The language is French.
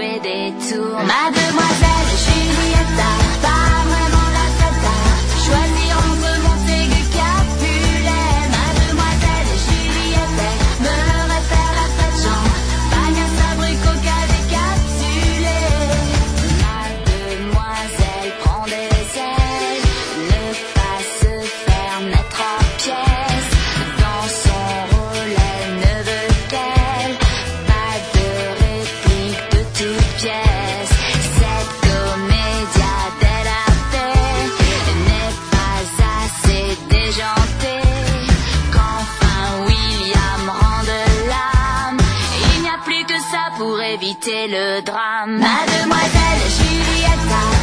jouer des tours. Mademoiselle Julietta, pas vraiment la tata, choisir entre Montaigu Capulet. Mademoiselle Julietta me réfère la fête Jean, Pagnas, abricot, décapsulé. Mademoiselle prend des ailes, ne pas se faire mettre en pièces. Dans son rôle, elle ne veut qu'elle, pas de réplique de toute pièce. Cette comédia dès la paix n'est pas assez déjantée. Qu'enfin William rende l'âme, il n'y a plus que ça pour éviter le drame. Mademoiselle Julietta,